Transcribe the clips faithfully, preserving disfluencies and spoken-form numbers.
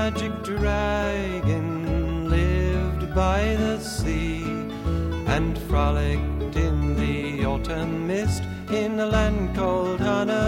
magic dragon lived by the sea and frolicked in the autumn mist in a land called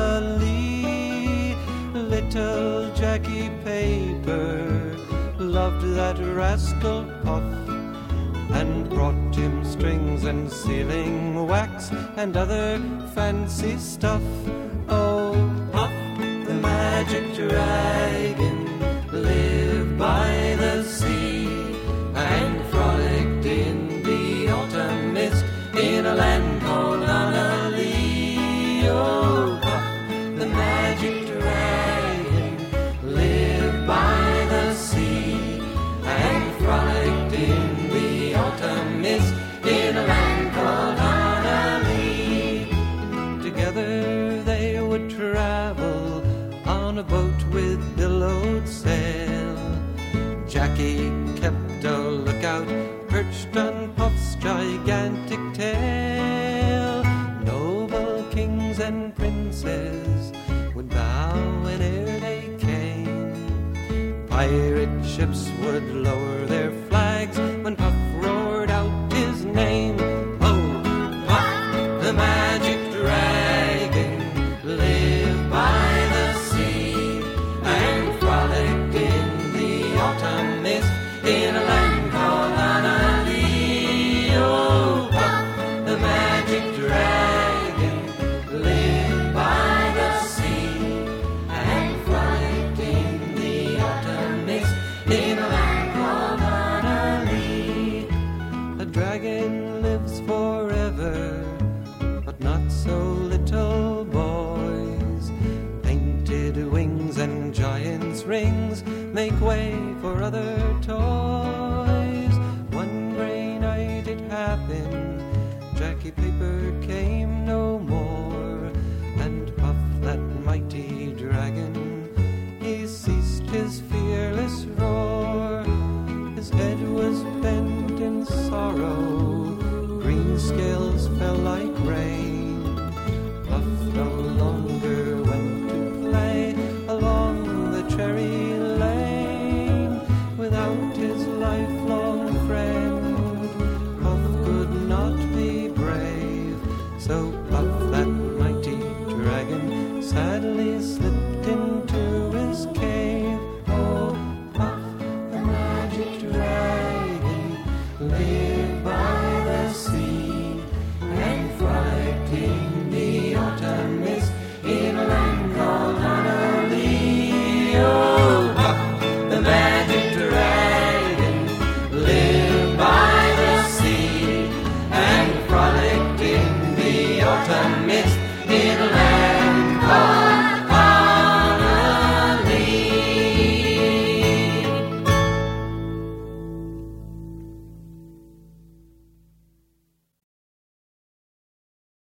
Hanalei. Little Jackie Paper loved that rascal Puff and brought him strings and sealing wax and other fancy stuff. Oh, Puff, the magic dragon, lived by the sea and frolicked in the autumn mist in a land called Hanalei. Oh, Puff, the magic dragon, lived by the sea and frolicked in the autumn mist in a land called Hanalei. Together they would travel on a boat with billowed sail. Jackie kept a lookout perched on Puff's gigantic tail. Noble kings and princes would bow whene'er they came. Pirate ships would lower their flags when Puff roared out his name. Oh, Puff, the magic dragon, lived by the sea and frolicked in the autumn mist in a land called Hanalei. Oh, Puff, the magic dragon, lived by the sea and frolicked in the autumn mist in a land called Hanalei. A dragon lives forever, but not so little boys. Painted wings and giant's rings make way for other toys. One gray night it happened, Jackie Paper came no more, and Puff, that mighty dragon, he ceased his fearless roar. His head was bent in sorrow, green scales